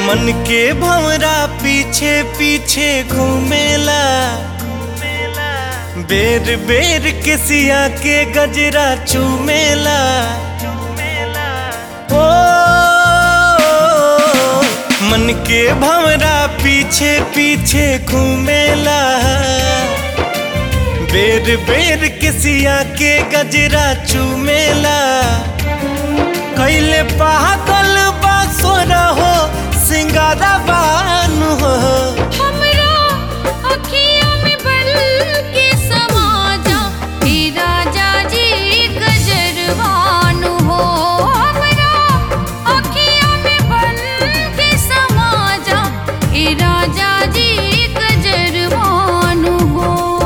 मन के भंवरा पीछे पीछे घूमेला, बेर बेर के सिया के गजरा चूमेला। ओ मन के भंवरा पीछे पीछे घूमेला, बेर बेर के सिया के गजरा चूमेला। कैले पागल बासुर हो सिंगारा बानु हो, हमरा अखियों में बल के समा जा हे राजा जी गजरवानु हो। हमरा अखियों में बल के समा जा हे राजा जी गजरवानु हो।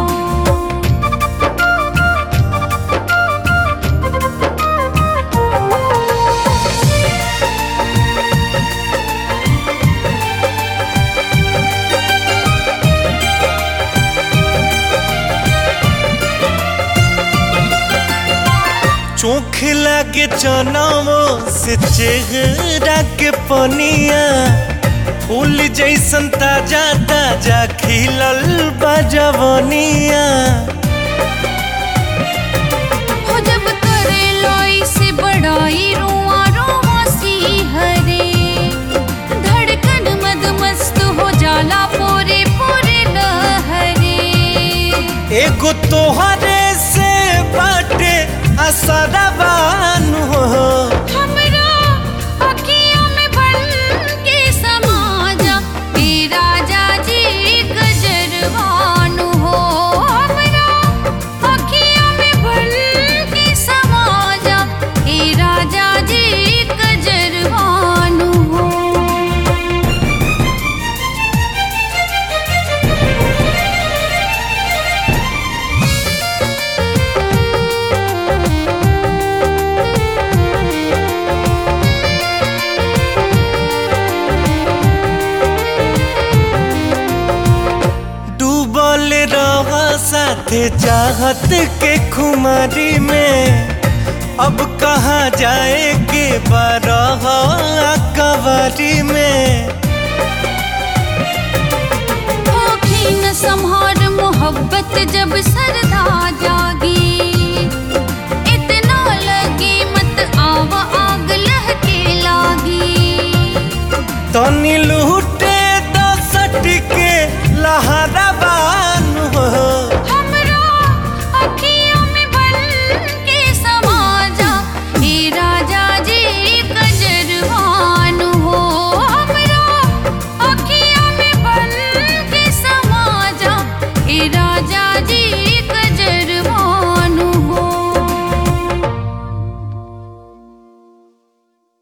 चोख लागे चनावो से चेहरा के पनिया, फूल जैसन ताजा ताजा खिलल बजवनिया। हो जब करे लोई से बड़ाई रुआ रुआ सी हरे, धड़कन मद मस्त हो जाला पूरे पूरे लहरे। एगो तोहरे से बाटे असरबान हो, हमरा अखियों में बल के समा जा हे राजा जी गजरवानु हो। हमरा अखियों में बल के समा जा हे राजा जी गजरवानु हो। डूबल रहा साथे चाहत के खुमारी में, अब कहाँ जाए के बारह कवारी में। आँखें न संहार मोहब्बत जब सरदा जागी, इतना लगे मत आवा आग लहके लागी। तनी लूटे दसट के लहरा बान हो, हमरा अखियों